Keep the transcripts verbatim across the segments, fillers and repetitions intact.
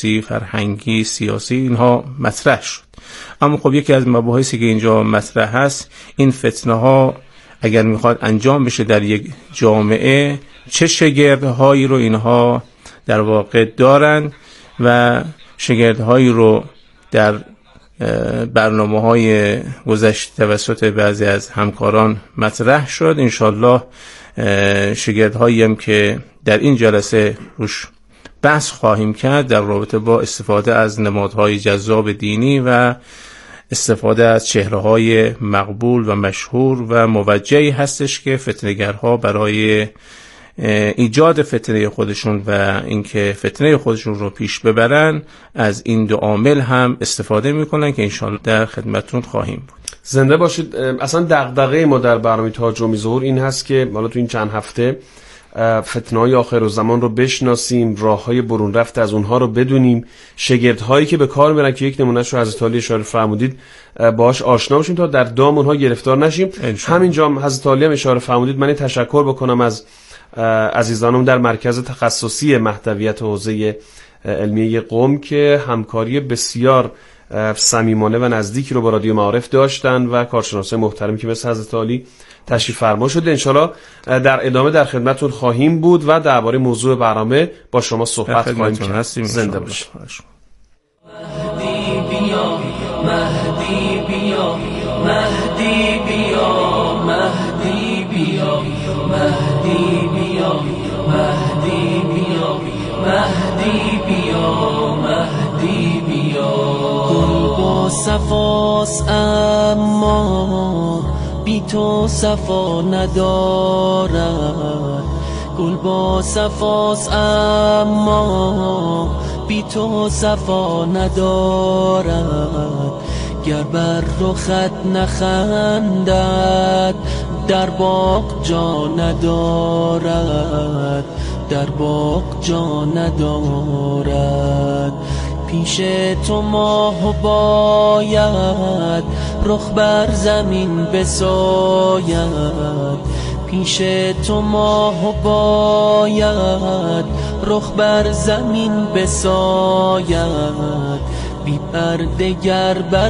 اجتماعی، فرهنگی، سیاسی اینها مطرح شد. اما خب یکی از مباحثی که اینجا مطرح هست، این فتنه ها اگر میخواد انجام بشه در یک جامعه، چه شگردهایی رو اینها در واقع دارن و شگردهایی رو در برنامه های گذشته توسط بعضی از همکاران مطرح شد. انشالله شگردهایی هم که در این جلسه روش بحث خواهیم کرد در رابطه با استفاده از نمادهای جذاب دینی و استفاده از چهره‌های مقبول و مشهور و موجهی هستش که فتنه‌گرها برای ایجاد فتنه خودشون و اینکه فتنه خودشون رو پیش ببرن از این دو عامل هم استفاده میکنن که انشالله در خدمتتون خواهیم بود. زنده باشید. اصلا دغدغه ما در برنامه تاج و میزور این هست که حالا تو این چند هفته فتنه‌های آخرالزمان رو بشناسیم، راه‌های برون رفت از اونها رو بدونیم، شگردهایی که به کار میرن که یک نمونهش رو حضرت علی اشاره فرمودید باهاش آشنا بشیم تا در دام اونها گرفتار نشیم. همینجا حضرت علی هم اشاره فرمودید. من تشکر بکنم از عزیزانم در مرکز تخصصی مهدویت حوزه علمیه قم که همکاری بسیار صمیمانه و نزدیکی رو با رادیو معارف داشتن و کارشناسای محترمی که مثل حضرت علی تشریف فرما شده. انشالله در ادامه در خدمتتون خواهیم بود و درباره موضوع برنامه با شما صحبت خواهیم کرد. زنده باشید. مهدی بیا، مهدی بیا، مهدی بیا، مهدی بیا، مهدی بیا، مهدی بیا، مهدی بیا، مهدی بیا. گل با صفاست اما بی تو صفا ندارد، گل با صفاست اما بی تو صفا ندارد. گر بر رخت نخندد در باغ جا ندارد، در باغ جا ندارد. پیش تو ماه باید رخ بر زمین بساید، پیش تو ماه باید رخ بر زمین بساید. بی پرده گر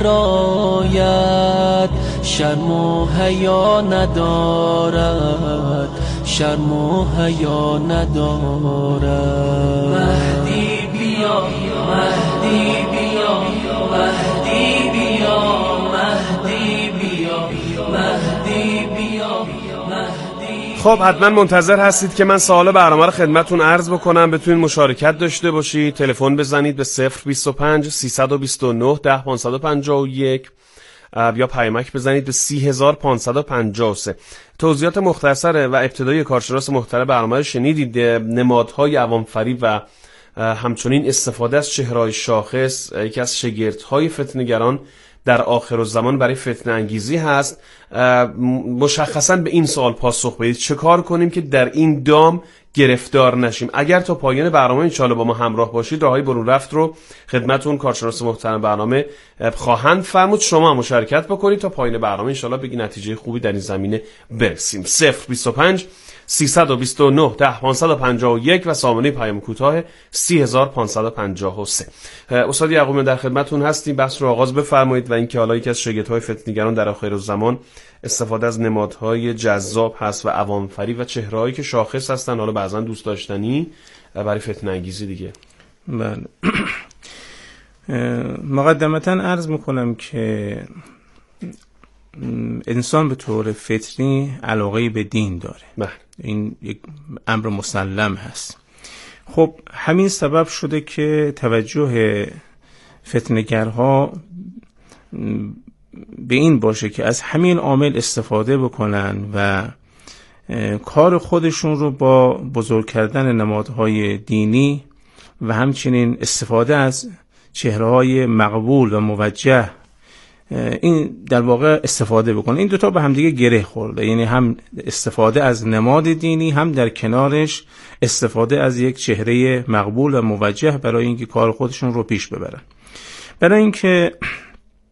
برآید شرم و حیا ندارد، شرم و حیا ندارد. مهدی بیا، مهدی بیا، مهدی بیا، مهدی بیا، مهدی بیا، مهدی. خب حتما منتظر هستید که من سوال برنامه رو خدمتتون عرض بکنم. بتونید مشارکت داشته باشید. تلفن بزنید به صفر بیست و پنج سیصد و بیست و نه ده پانصد و پنجاه و یک یا پیامک بزنید به سی هزار پانصد و پنجاه و سه. توضیحات مختصر و ابتدایی کارشناس محترم برنامه رو شنیدید. نمادهای عوام فریب و همچنین استفاده از چهره‌های شاخص یکی از شگردهای فتنه‌گران در آخرالزمان برای فتنه انگیزی هست. مشخصا به این سوال پاسخ بدید چه کار کنیم که در این دام گرفتار نشیم. اگر تا پایان برنامه انشالله با ما همراه باشید راههای برون رفت رو خدمتون کارشناس محترم برنامه خواهند فرمود. شما هم مشارکت بکنید تا پایان برنامه انشالله بگی نتیجه خوبی در این زمینه برسیم. صفر بیست و پنج سیصد و بیست و نه ده پانصد و پنجاه و یک و سامانه پیام کوتاه سی هزار پانصد و پنجاه و سه. استاد یعقوبی در خدمتتون هستیم. بحث رو آغاز بفرمایید و اینکه حالا یکی از شگردهای فتنه‌گران در آخرالزمان استفاده از نمادهای جذاب هست و عوام فریب و چهره‌هایی که شاخص هستن، حالا بعضا دوست داشتنی برای فتنه انگیزی دیگه. بله. مقدمتاً عرض میکنم که انسان به طور فطری علاقه به دین داره. بله. این یک امر مسلم هست. خب همین سبب شده که توجه فتنه‌گرها به این باشه که از همین عامل استفاده بکنن و کار خودشون رو با بزرگ کردن نمادهای دینی و همچنین استفاده از چهره‌های مقبول و موجه این در واقع استفاده بکنه. این دوتا به هم دیگه گره خورده، یعنی هم استفاده از نماد دینی هم در کنارش استفاده از یک چهره مقبول و موجه برای اینکه کار خودشون رو پیش ببرن. برای اینکه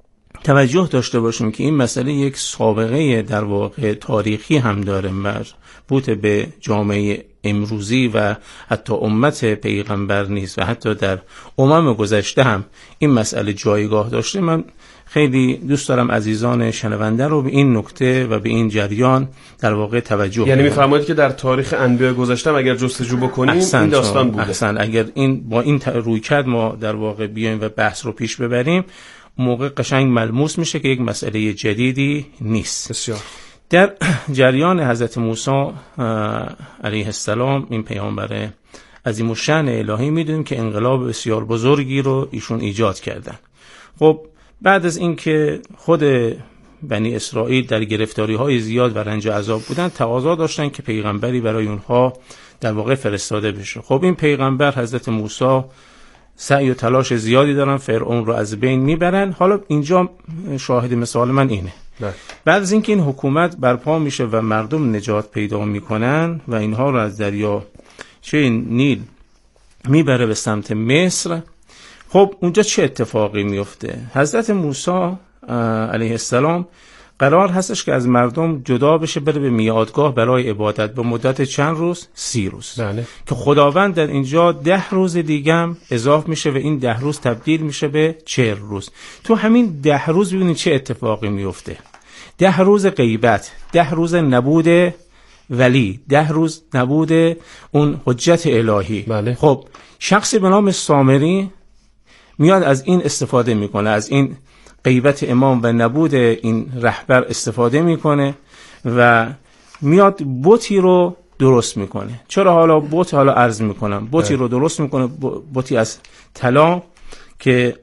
توجه داشته باشیم که این مسئله یک سابقه در واقع تاریخی هم داره، مربوط به جامعه امروزی و حتی امت پیغمبر نیست و حتی در امم گذشته هم این مسئله جایگاه داشته. من خیلی دوست دارم عزیزان شنونده رو به این نکته و به این جریان در واقع توجه، یعنی می‌فرمایید که در تاریخ انبیاء گذشته اگر جستجو بکنیم این داستان بوده. احسن. اگر این با این رویکرد ما در واقع بیایم و بحث رو پیش ببریم، موقع قشنگ ملموس میشه که یک مسئله جدیدی نیست. بسیار. در جریان حضرت موسی علیه السلام، این پیامبر عظیم الشأن الهی، میدونیم که انقلاب بسیار بزرگی رو ایشون ایجاد کردن. خب بعد از اینکه خود بنی اسرائیل در گرفتاری های زیاد و رنج و عذاب بودن، تقاضا داشتن که پیغمبری برای اونها در واقع فرستاده بشه. خب این پیغمبر حضرت موسی سعی و تلاش زیادی دارن، فرعون رو از بین میبرن. حالا اینجا شاهد مثال من اینه، ده. بعد از اینکه این حکومت برپا میشه و مردم نجات پیدا میکنن و اینها رو از دریا چه نیل میبره به سمت مصر، خب اونجا چه اتفاقی میفته؟ حضرت موسی علیه السلام قرار هستش که از مردم جدا بشه، بره به میادگاه برای عبادت به مدت چند روز؟ سی روز. بله. که خداوند در اینجا ده روز دیگه هم اضافه میشه و این ده روز تبدیل میشه به چهل روز. تو همین ده روز ببینید چه اتفاقی میفته. ده روز غیبت، ده روز نبود ولی، ده روز نبود اون حجت الهی. بله. خب شخصی به نام سامری میاد از این استفاده میکنه، از این غیبت امام و نبود این رهبر استفاده میکنه و میاد بتی رو درست میکنه. چرا حالا بت؟ حالا عرض میکنم. بتی رو درست میکنه، بتی از طلا که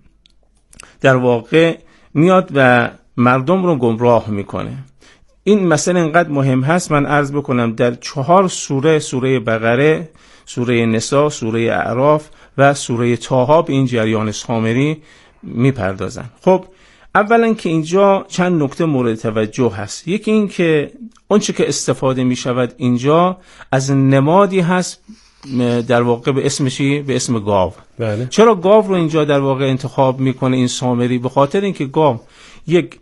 در واقع میاد و مردم رو گمراه میکنه. این مسئله اینقدر مهم هست، من عرض بکنم در چهار سوره، سوره بقره، سوره نساء، سوره اعراف و سوره طه به این جریان سامری میپردازن. خب اولا که اینجا چند نکته مورد توجه هست. یکی این که اونچه که استفاده میشود اینجا از نمادی هست در واقع به اسم چی؟ به اسم گاو. بله. چرا گاو رو اینجا در واقع انتخاب میکنه این سامری؟ به خاطر اینکه گاو یک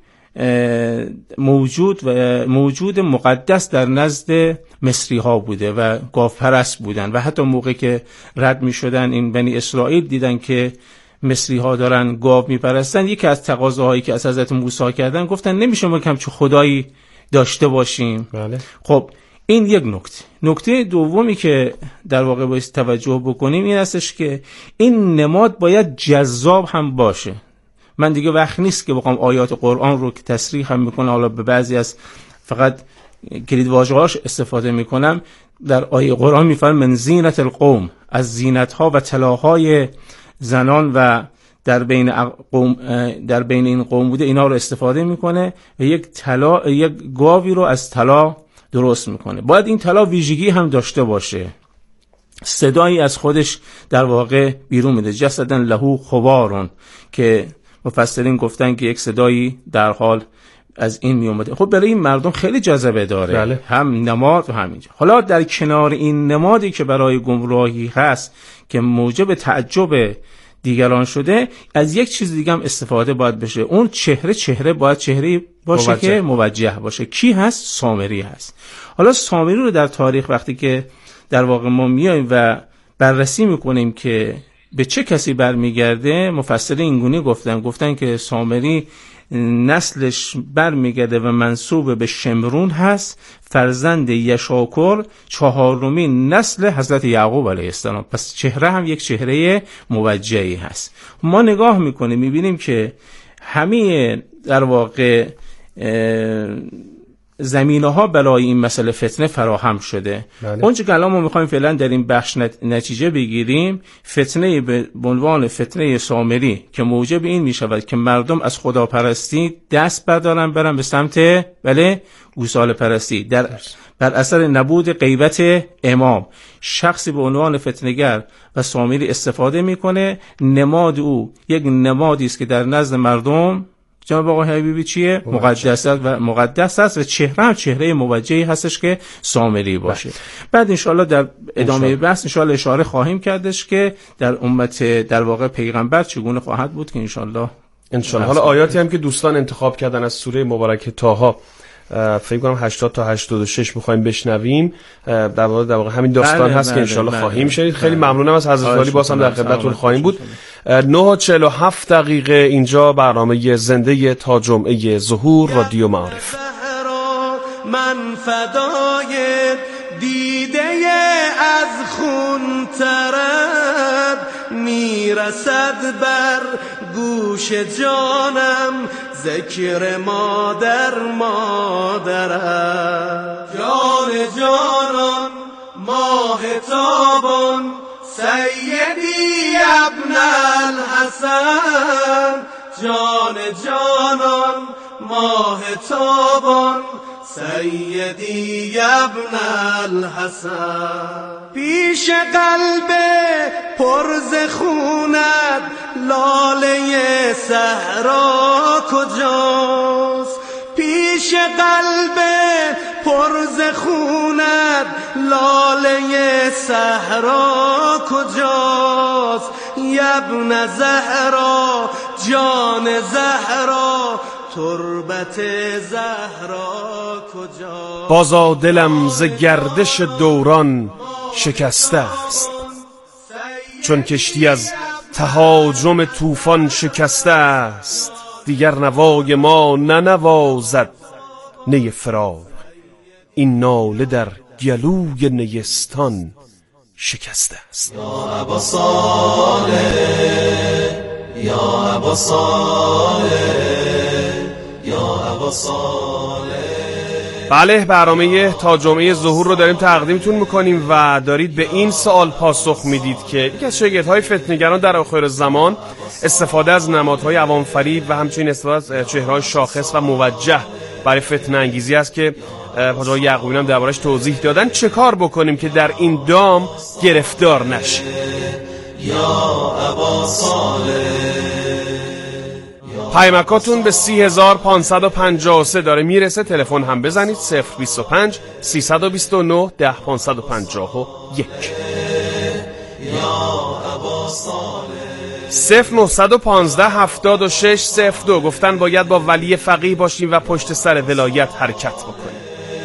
موجود و موجود مقدس در نزد مصری ها بوده و گاو پرست بودن و حتی موقع که رد می شدن این بنی اسرائیل دیدن که مصری ها دارن گاو می پرستن، یکی از تقاضاهایی که از حضرت موسی کردن گفتن نمیشه ما کم چه خدایی داشته باشیم. بله. خب این یک نکته. نکته دومی که در واقع باید توجه بکنیم این هستش که این نماد باید جذاب هم باشه. من دیگه وقت نیست که بخوام آیات قرآن رو که تصریح هم میکنه، حالا به بعضی از فقط کلید واژه‌هاش استفاده میکنم. در آیه قرآن میفرماید من زینت القوم، از زینت‌ها و طلاهای زنان و در بین قوم در بین این قوم بوده، اینا رو استفاده میکنه و یک طلا، یک گاوی رو از طلا درست میکنه. باید این طلا ویژگی هم داشته باشه، صدایی از خودش در واقع بیرون میده. جسدن لهو خوارون، که مفسرین گفتن که یک صدایی در حال از این می اومده. خب برای این مردم خیلی جذبه داره. بله. هم نماد و همینجا. حالا در کنار این نمادی که برای گمراهی هست که موجب تعجب دیگران شده، از یک چیز دیگه هم استفاده باید بشه. اون چهره چهره باید چهره باشه موجه. که موجه باشه. کی هست؟ سامری هست. حالا سامری رو در تاریخ وقتی که در واقع ما میایم و بررسی میکنیم که به چه کسی برمیگرده، مفسرین اینگونه گفتن گفتن که سامری نسلش برمیگرده و منسوب به شمرون هست، فرزند یشاکر، چهارمین نسل حضرت یعقوب علیه السلام. پس چهره هم یک چهره موجهی هست. ما نگاه میکنیم میبینیم که همه در واقع زمینه ها برای این مسئله فتنه فراهم شده. بله. اونچه که الان ما میخوایم فعلا در این بخش نتیجه بگیریم، فتنه به عنوان فتنه سامری که موجب این میشود که مردم از خداپرستی دست بردارن برن به سمت بله گوساله پرستی، در بر اثر نبود غیبت امام شخصی به عنوان فتنه‌گر و سامری استفاده میکنه. نماد او یک نمادی است که در نزد مردم جناب آقای حبیبی چیه؟ مقدس است و مقدس است و چهره هم چهره موجهی هستش که سامری باشه. بله. بعد انشاءالله در ادامه بحث انشاءالله اشاره خواهیم کردش که در امت در واقع پیغمبر چگونه خواهد بود که انشاءالله انشالله. حالا آیاتی هم که دوستان انتخاب کردن از سوره مبارکه طه، فکر کنم هشتاد تا هشتاد و شش می‌خوایم بشنویم، در واقع در واقع همین داستان بله، هست بله، که انشالله بله، خواهیم بله. شنید. خیلی بله. ممنونم از حضرت عالی، باز هم در خدمتتون خواهیم بود. نه و چهل و هفت دقیقه اینجا برنامه زنده تا جمعه ظهور رادیو معارف. من فدای دیده از خون طرب میرسد بر گوش جانم ذکر مادر مادرم. جان جانان ماه تابان سیدی ابن الحسن. جان جانان ماه تابان سیدی ابن الحسن. پیش قلب پرز خونت لاله صحرا کجاست؟ پیش قلب پرز خونت لاله صحرا کجاست؟ ابن زهرا جان زهرا تربت زهرا کجا؟ بازا دلم ز گردش دوران شکسته است، چون کشتی از تهاجم طوفان شکسته است. دیگر نوای ما ننوازد نی فراق، این ناله در گلوی نیستان شکسته است. یا ابا صالح یا ابا صالح یا ابا صالح. بله، برنامه تا جمعه ظهور رو داریم تقدیمتون میکنیم و دارید به این سوال پاسخ میدید که یکی از شاگردهای فتنه‌گران در آخر زمان استفاده از نمادهای عوام فریب و همچنین استفاده از چهره‌های شاخص و موجه برای فتنه انگیزی است که حاج آقای یعقوبی هم دربارش توضیح دادن. چه کار بکنیم که در این دام گرفتار نشیم؟ یا ابا صالح. پیامکاتون به سی هزار پانصد و پنجاه و سه داره میرسه. تلفن هم بزنید صفر بیست و پنج سیصد و بیست و نه ده پانصد و پنجاه و یک. صفر نهصد و پانزده هفتاد و شش صفر دو. گفتن باید با ولی فقیه باشیم و پشت سر ولایت حرکت بکنیم.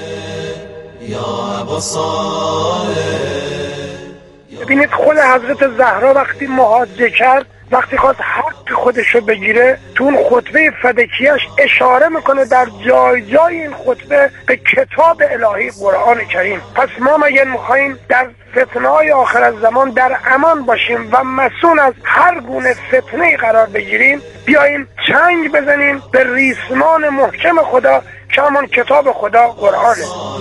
یا ابا صالح. ببینید خود حضرت زهرا وقتی محاجه کرد، وقتی خواست حق خودش رو بگیره، تو اون خطبه فدکیش اشاره میکنه در جای جای این خطبه به کتاب الهی قرآن کریم. پس ما مگه میخواییم در فتنه های آخر از زمان در امان باشیم و مسئول از هر گونه فتنه قرار بگیریم، بیاییم چنگ بزنیم به ریسمان محکم خدا که همون کتاب خدا قرآنه.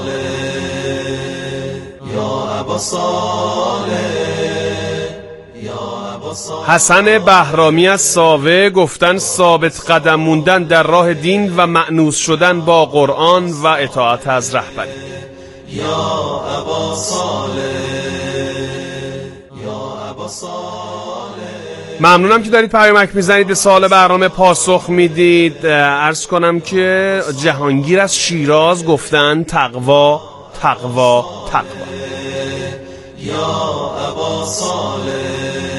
یا ابا صالح. حسن بهرامی از ساوه گفتن ثابت قدم موندن در راه دین و مأنوس شدن با قرآن و اطاعت از رهبری. یا ابا صالح یا ابا صالح. ممنونم که دارید پیامک میزنید، به سوال برنامه پاسخ میدید. عرض کنم که جهانگیر از شیراز گفتن تقوا تقوا تقوا. یا ابا صالح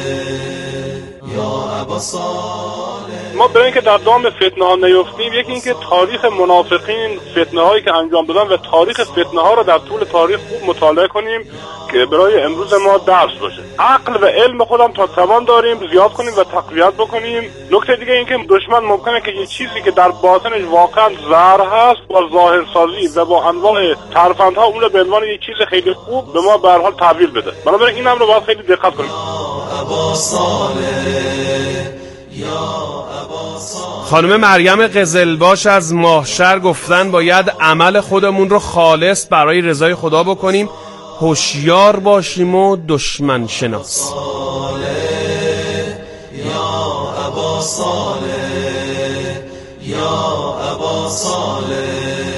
یا ابا صالح. ما برای اینکه در دام فتنه ها نیفتیم، یکی اینکه تاریخ منافقین، فتنه هایی که انجام دادن و تاریخ فتنه ها رو در طول تاریخ خوب مطالعه کنیم که برای امروز ما درس باشه. عقل و علم خودم تا توان داریم زیاد کنیم و تقویت بکنیم. نکته دیگه این که دشمن ممکنه که یه چیزی که در باطنش واقعا زهر هست با ظاهر سازی و با انواع ترفندها اون رو به عنوان یه چیز خیلی خوب به ما به هر حال تحویل بده. بنابراین این امر رو باید خیلی دقت کنیم. خانم مریم قزلباش از ماهشهر گفتن باید عمل خودمون رو خالص برای رضای خدا بکنیم، هوشیار باشیم و دشمن شناس. یا ابا صالح یا ابا صالح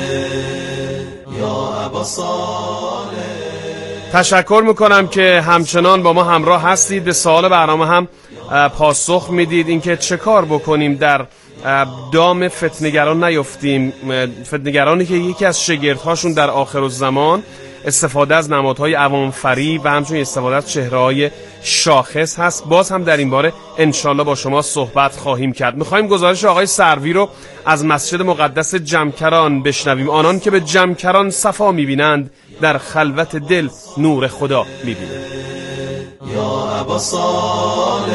یا ابا صالح. تشکر میکنم که همچنان با ما همراه هستید، به سوال برنامه هم پاسخ میدید اینکه چه کار بکنیم در دام فتنه‌گران نیفتیم. فتنه‌گرانی که یکی از شاگردهاشون در آخر الزمان استفاده از نمادهای عوام فریب و همچنین استفاده از چهره‌های شاخص هست. باز هم در این باره انشالله با شما صحبت خواهیم کرد. میخوایم گزارش آقای سروی رو از مسجد مقدس جمکران بشنویم. آنان که به جمکران صفا میبینند در خلوت دل نور خدا میبینند. یا ابا صالح،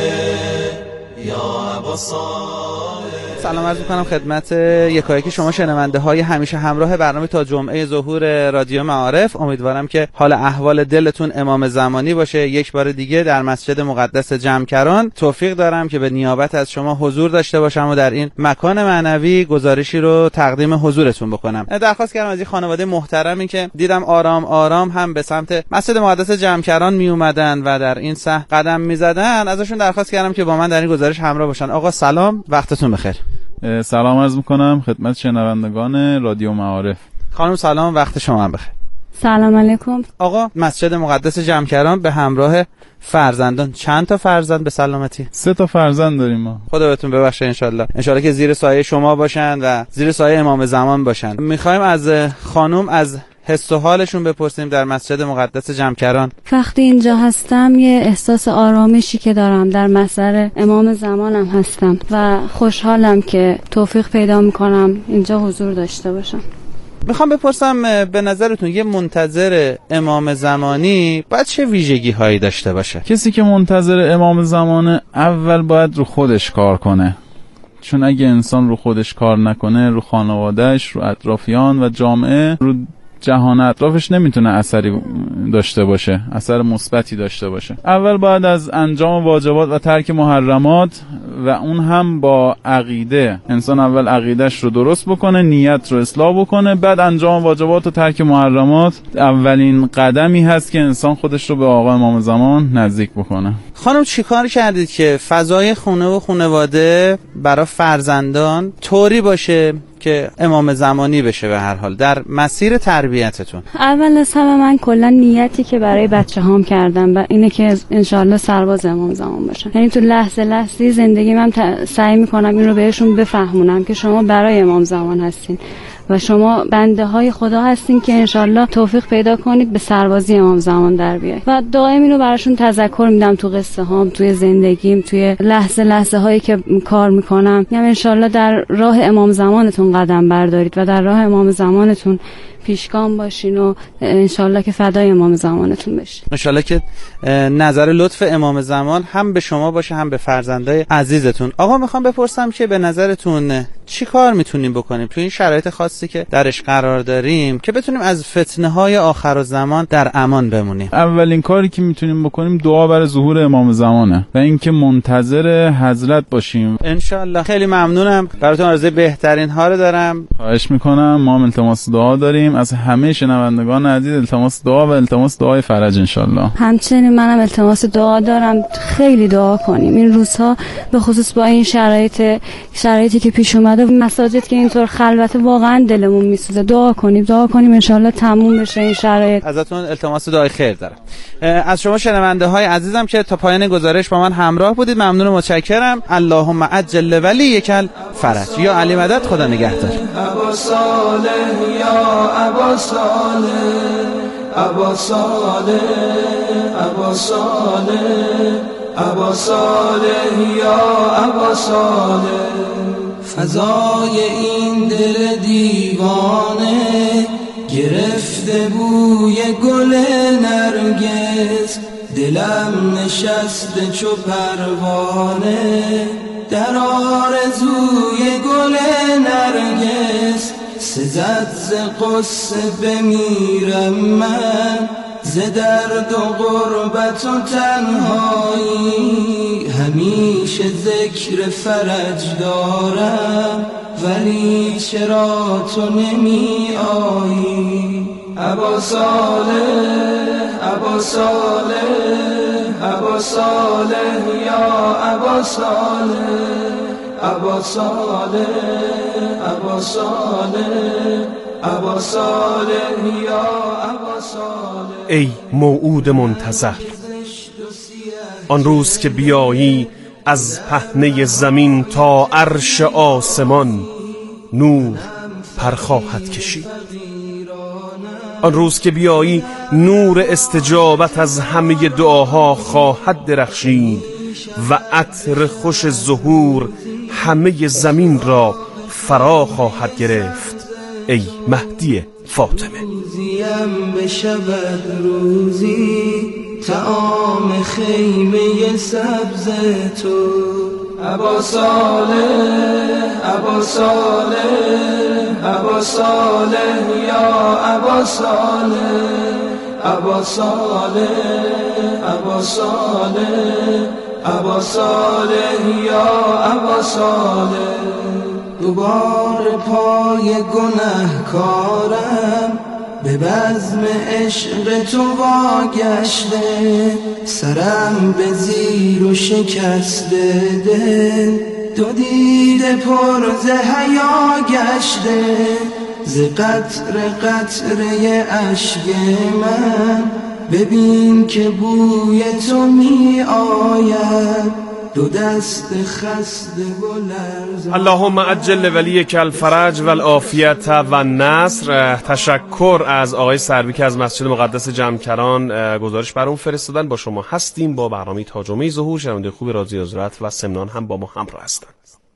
یا ابا صالح. سلام عرض می‌کنم خدمت یکایک شما شنونده های همیشه همراه برنامه تا جمعه ظهور رادیو معارف. امیدوارم که حال احوال دلتون امام زمانی باشه. یک بار دیگه در مسجد مقدس جمکران توفیق دارم که به نیابت از شما حضور داشته باشم و در این مکان معنوی گزارشی رو تقدیم حضورتون بکنم. درخواست کردم از این خانواده محترمی که دیدم آرام آرام هم به سمت مسجد مقدس جمکران می اومدن و در این صح قدم می‌زدن، ازشون درخواست کردم که با من در این گزارش همراه باشن. آقا سلام، وقتتون بخیر. سلام عرض میکنم خدمت شنوندگان رادیو معارف. خانم سلام، وقت شما هم بخیر. سلام علیکم. آقا مسجد مقدس جمکران به همراه فرزندان، چند تا فرزند به سلامتی؟ سه تا فرزند داریم ما. خدا بهتون ببخشه انشالله. انشالله که زیر سایه شما باشن و زیر سایه امام زمان باشن. میخوایم از خانم از حس و حالشون بپرسیم در مسجد مقدس جمکران. وقتی اینجا هستم یه احساس آرامشی که دارم، در محضر امام زمانم هستم و خوشحالم که توفیق پیدا میکنم اینجا حضور داشته باشم. میخوام بپرسم به نظرتون یه منتظر امام زمانی باید چه ویژگی هایی داشته باشه؟ کسی که منتظر امام زمانه اول باید رو خودش کار کنه، چون اگه انسان رو خودش کار نکنه، رو خانوادهش، رو اطرافیان و جامعه، رو جهان اطرافش نمیتونه اثری داشته باشه، اثر مثبتی داشته باشه. اول باید از انجام واجبات و ترک محرمات و اون هم با عقیده، انسان اول عقیدهش رو درست بکنه، نیت رو اصلاح بکنه، بعد انجام واجبات و ترک محرمات اولین قدمی هست که انسان خودش رو به آقا امام زمان نزدیک بکنه. خانم چیکار کردید که فضای خونه و خانواده برای فرزندان طوری باشه که امام زمانی بشه به هر حال در مسیر تربیتتون؟ اول از همه من کلا نیتی که برای بچه هام کردم و اینه که انشالله سرباز امام زمان باشن. یعنی تو لحظه لحظه زندگی من ت... سعی میکنم این رو بهشون بفهمونم که شما برای امام زمان هستین و شما بنده های خدا هستین که انشالله توفیق پیدا کنید به سربازی امام زمان در بیایید. و دائم اینو براشون تذکر میدم تو قصه هام، توی زندگیم، توی لحظه لحظه هایی که کار میکنم. یعنی انشالله در راه امام زمانتون قدم بردارید و در راه امام زمانتون پیشگام باشین و انشالله که فدای امام زمانتون بشین. انشالله که نظر لطف امام زمان هم به شما باشه هم به فرزندای عزیزتون. آقا میخوام بپرسم که به نظرتون چی کار میتونیم بکنیم تو این شرایط خاصی که درش قرار داریم که بتونیم از فتنه های آخر الزمان در امان بمونیم؟ اولین کاری که میتونیم بکنیم دعا برای ظهور امام زمانه و اینکه منتظر حضرت باشیم. انشالله. خیلی ممنونم، براتون آرزوی بهترین ها رو دارم. خواهش میکنم. ما هم التماس دعا داریم از همه شنوندگان عزیز، التماس دعا و التماس دعای فرج انشالله. همچنین منم التماس دعا دارم، خیلی دعا کنیم این روزها، به خصوص با این شرایط شرایطی که پیش اومده، مساجد که اینطور خلوت، واقعا دلمون میسوزه. دعا کنیم دعا کنیم انشالله تموم بشه این شرایط. ازتون التماس دعای خیر دارم. از شما شنونده های عزیزم که تا پایان گزارش با من همراه بودید ممنون و متشکرم. اللهم عجل ولی یکل فرج. یا علی مدد، خدا نگهدار. ابا صالح یا ابا صالح، ابا صالح، ابا صالح، ابا صالح یا ابا صالح. فضای این دل دیوانه گرفته بوی گل نرگس، دلم نشسته چو پروانه در آرزوی گل نرگس. سزد ز قصه بمیرم من، ز درد و غربت و تنهایی، همیشه ذکر فرج دارم ولی چرا تو نمی آیی؟ ابا صالح، ابا صالح، ابا صالح یا ابا صالح، ابا صالح، ابا صالح، ابا صالح یا ابا صالح. ای موعود منتظر، آن روز که بیایی از پهنه زمین تا عرش آسمان، نور پر خواهد کشید. آن روز که بیایی نور استجابت از همه دعاها خواهد درخشید و عطر خوش ظهور همه زمین را فرا خواهد گرفت. ای مهدی فاطمه، روزیم بشود روزی طعام خیمه سبز تو. ابا صالح ابا صالح ابا صالح یا ابا صالح ابا صالح ابا صالح ابا صالح یا ابا صالح. دوباره پای گناهکارم به بزم عشق تو واگشته، سرم به زیر و شکسته دل، دو دیده پر ز حیا گشته، ز قطر قطره اشک من ببین که بوی تو می آید، دو دست خسته و لرزان. اللهم عجل ولیک الفرج و العافیت و النصر. تشکر از آقای سروی که از مسجد مقدس جمکران گزارش برام فرستادن. با شما هستیم با برنامه تا جمعه ظهور. شنونده خوب رادیو حضرت و سمنان هم با ما همراه هستند.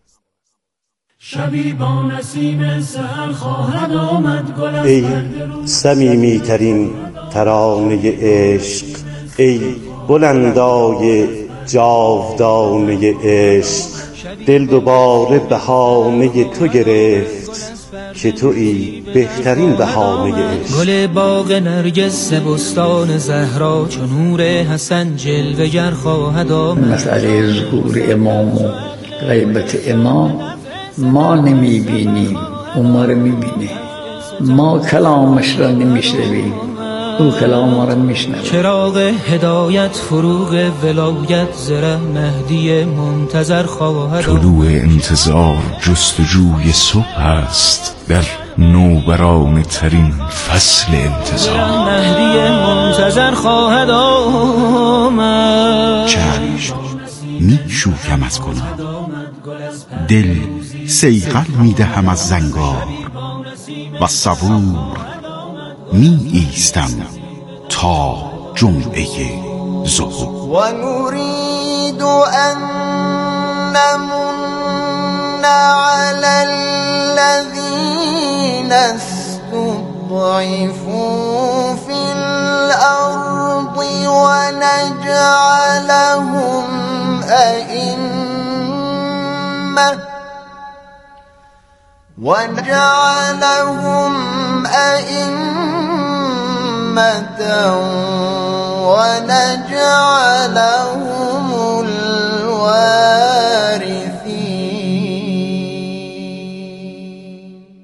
شبی با نسیم سحر خواهد آمد گل از ای صمیمی ترین ترانه عشق، ای بلندای جاودانه عشق، دل دوباره بهانه تو گرفت که تویی بهترین بهانه عشق. گل باغ نرگس بستان زهرا چون نور حسن جلوه گر خواهد آمد. مسئله ظهور امام و غیبت امام ما نمیبینیم، اون ما رو میبینه. ما کلامش را نمیشنویم، او کلام ما را میشنوه. چراغ هدایت فروغ ولایت زره مهدی منتظر خواهد آمد. طلوع انتظار جستجوی صبح است در نوبرانه ترین فصل انتظار. مهدی منتظر خواهد آمد. چشم میشویم از گناه، دل صیقل میدهم از زنگار و صبور می ایستم تا جمعه ظهور. و نريد ان نمن على الذين استضعفوا في الارض ونجعلهم ائمه ونجعلهم أئمة ونجعلهم الوارثين.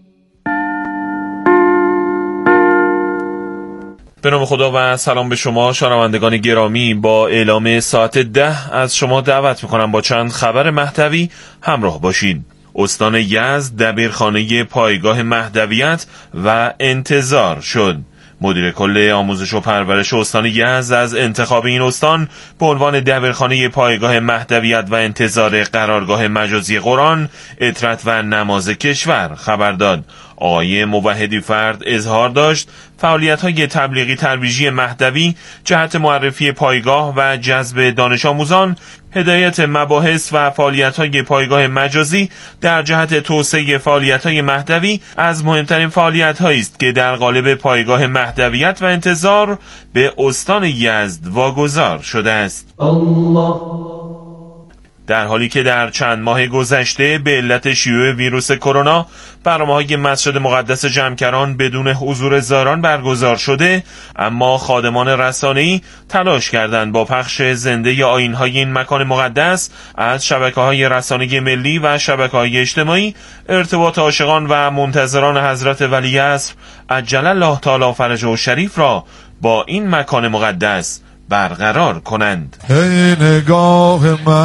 به نام خدا و سلام به شما شنوندگان گرامی. با اعلام ساعت ده از شما دعوت میکنم با چند خبر مهدوی همراه باشید. استان یزد دبیرخانه پایگاه مهدویت و انتظار شد. مدیر کل آموزش و پرورش استان یزد از انتخاب این استان به عنوان دبیرخانه پایگاه مهدویت و انتظار قرارگاه مجازی قرآن، اطرت و نماز کشور خبر داد. آقای موحدی فرد اظهار داشت فعالیت‌های تبلیغی ترویجی مهدوی جهت معرفی پایگاه و جذب دانش آموزان، هدایت مباحث و فعالیت‌های پایگاه مجازی در جهت توسعه فعالیت‌های مهدوی از مهمترین فعالیت‌هایی است که در قالب پایگاه مهدویت و انتظار به استان یزد واگذار شده است. الله. در حالی که در چند ماه گذشته به علت شیوع ویروس کرونا برنامه‌های مسجد مقدس جمکران بدون حضور زائران برگزار شده، اما خادمان رسانه‌ای تلاش کردند با پخش زنده آیین‌های این مکان مقدس از شبکه‌های رسانه‌ای ملی و شبکه‌های اجتماعی ارتباط عاشقان و منتظران حضرت ولیعصر عجل الله تعالی فرجه شریف را با این مکان مقدس برقرار کنند. ای نگاه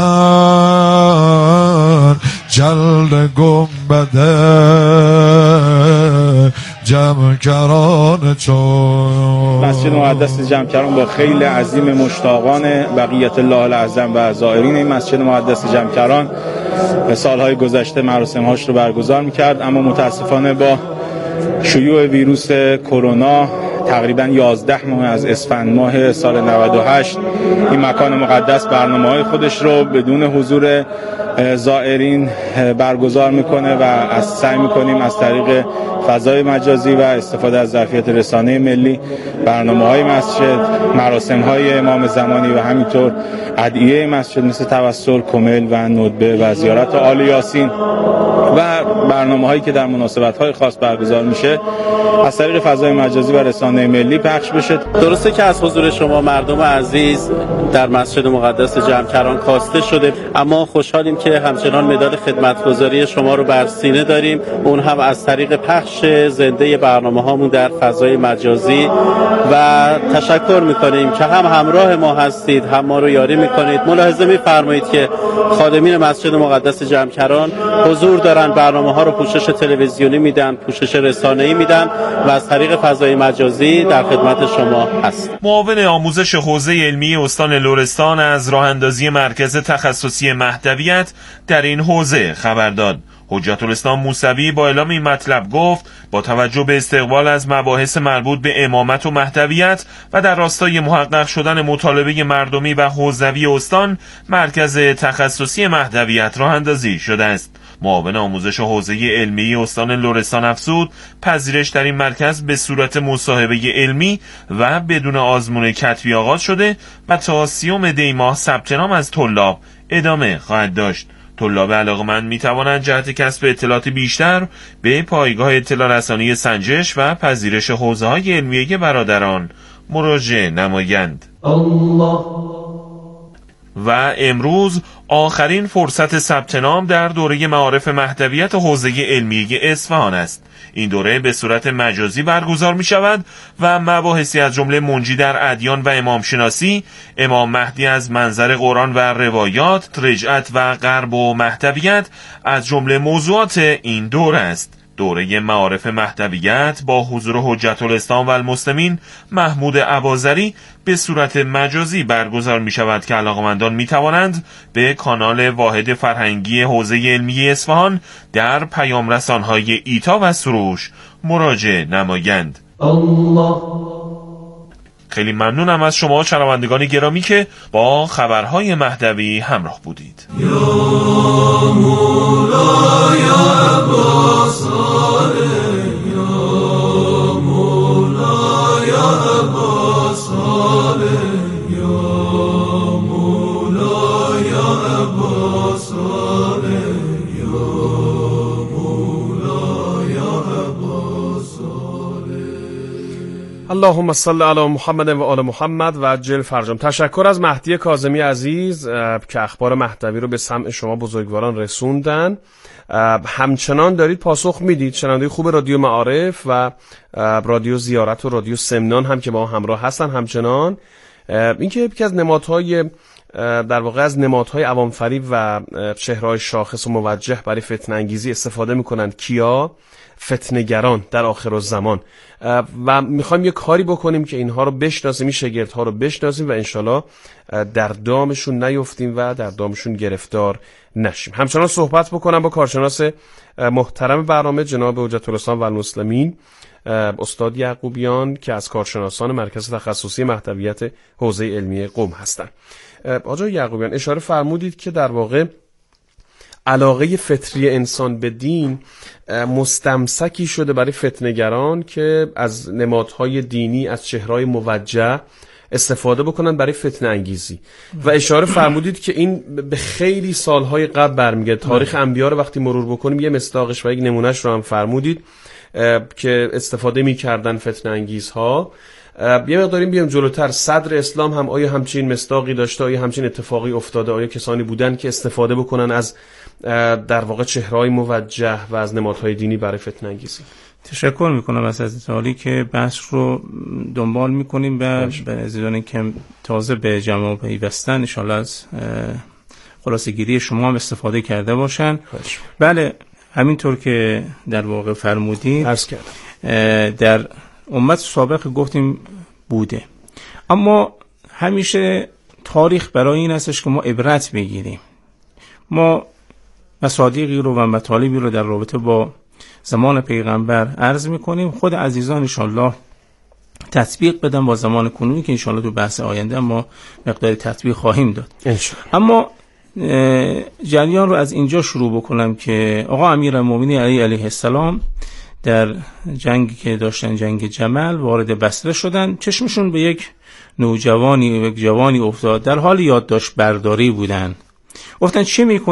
من جلد گنبده جمکران چون. مسجد مقدس جمکران با خیل عظیم مشتاقان بقیت الله الاعظم و زائرین این مسجد مقدس جمکران سالهای گذشته مراسم‌هاش رو برگزار می‌کرد، اما متاسفانه با شیوع ویروس کرونا تقریبا یازده ماه از اسفند ماه سال نود و هشت این مکان مقدس برنامه‌های خودش رو بدون حضور زائرین برگزار میکنه و از سعی میکنیم از طریق فضای مجازی و استفاده از ظرفیت رسانه ملی برنامه‌های مسجد، مراسم‌های امام زمانی و همینطور ادعیه مسجد مثل توسل، کمل و ندبه و زیارت آل یاسین و برنامه‌هایی که در مناسبت‌های خاص برگزار میشه از طریق فضای مجازی و رسانه ملی پخش بشه. درسته که از حضور شما مردم عزیز در مسجد مقدس جمکران کاسته شده، اما خوشحالیم که همچنان مدال خدمتگزاری شما رو بر سینه داریم، اون هم از طریق پخش زنده برنامه‌هامون در فضای مجازی و تشکر می‌کنیم که هم همراه ما هستید، هم ما رو یاری می‌کنید. ملاحظه می‌فرمایید که خادمین مسجد مقدس جمکران حضور دارن، برنامه‌ها رو پوشش تلویزیونی میدن، پوشش رسانه‌ای میدن و از طریق فضای مجازی در خدمت شما هست. معاون آموزش حوزه علمی استان لرستان از راه اندازی مرکز تخصصی مهدویت در این حوزه خبر داد. حجت الاسلام موسوی با اعلام این مطلب گفت با توجه به استقبال از مباحث مربوط به امامت و مهدویت و در راستای محقق شدن مطالبه مردمی و حوزوی استان، مرکز تخصصی مهدویت راه اندازی شده است. معاون آموزش حوزه علمی استان لرستان افزود پذیرش در این مرکز به صورت مصاحبه علمی و بدون آزمون کتبی آغاز شده و تا سیوم دی ماه ثبت نام از طلاب ادامه خواهد داشت. طلاب علاقه‌مند می‌توانند جهت کسب اطلاعات بیشتر به پایگاه اطلاع رسانی سنجش و پذیرش حوزه‌های علمیه برادران مراجعه نمایند. الله. و امروز آخرین فرصت ثبت نام در دوره معارف مهدویت حوزه علمیه اصفهان است. این دوره به صورت مجازی برگزار می شود و مباحثی از جمله منجی در ادیان و امام شناسی، امام مهدی از منظر قرآن و روایات، رجعت و غرب و مهدویت از جمله موضوعات این دوره است. دوره معارف مهدویت با حضور حجت الاسلام و المسلمین محمود اباظری به صورت مجازی برگزار می شود که علاقمندان می توانند به کانال واحد فرهنگی حوزه علمی اصفهان در پیام رسانهای ایتا و سروش مراجعه نمایند. الله. خیلی ممنونم از شما شنوندگان گرامی که با خبرهای مهدوی همراه بودید. یا مولا یا عباس یا مولا یا عباس یا مولا یا عباس یا مولا یا عباس. اللهم صل علی محمد و آل محمد و عجل فرجهم. تشکر از مهدی کاظمی عزیز که اخبار مهدوی رو به سمع شما بزرگواران رسوندن. همچنان دارید پاسخ میدید. شنونده خوب رادیو معارف و رادیو زیارت و رادیو سمنان هم که با همراه هستن. همچنان اینکه یکی از نمادهای در واقع از نمادهای عوام فریب و چهره‌های شاخص و موجه برای فتنه انگیزی استفاده میکنند. کیا؟ فتنه‌گران در آخرالزمان. و میخوایم یه کاری بکنیم که اینها رو بشناسیم، این شاگردها رو بشناسیم و انشالله در دامشون نیفتیم و در دامشون گرفتار نشیم. همچنان صحبت بکنم با کارشناس محترم برنامه جناب حجت الاسلام و المسلمین استاد یعقوبیان که از کارشناسان مرکز تخصصی مهدویت حوزه علمی قم هستند. آقای یعقوبیان اشاره فرمودید که در واقع علاقه فطری انسان به دین مستمسکی شده برای فتنه‌گران که از نمادهای دینی، از چهرهای موجه استفاده بکنن برای فتنه انگیزی. و اشاره فرمودید که این به خیلی سالهای قبل برمیگرده. تاریخ انبیا رو وقتی مرور بکنیم یه مصداقش و یک نمونهش رو هم فرمودید که استفاده می‌کردن فتنه انگیزها. یه مقداریم بیام جلوتر. صدر اسلام هم آیا همچین مصداقی داشته؟ آیا همچین اتفاقی افتاده؟ آیا کسانی بودن که استفاده بکنن از در واقع چهره‌های موجه و از نمادهای دینی برای فتنه انگیزی؟ تشکر میکنم از حضرت که بحث رو دنبال میکنیم و به عزیزانی که تازه به جمع پیوستن ان شاء الله از خلاصه گیری شما هم استفاده کرده باشن. خوش. بله همینطور که در واقع فرمودید عرض کردم در امت سابق گفتیم بوده، اما همیشه تاریخ برای این هستش که ما عبرت بگیریم. ما مصادیقی رو و مطالبی رو در رابطه با زمان پیغمبر عرض میکنیم. خود عزیزان انشالله تطبیق بدن با زمان کنونی که انشاءالله تو بحث آینده ما مقداری تطبیق خواهیم داد. انشاءالله. اما جریان رو از اینجا شروع بکنم که آقا امیرالمومنین علی علیه السلام در جنگی که داشتن، جنگ جمل، وارد بصره شدن. چشمشون به یک نوجوانی و یک جوانی افتاد، در حال یادداشت برداری بودن. گفتن چه میکنن؟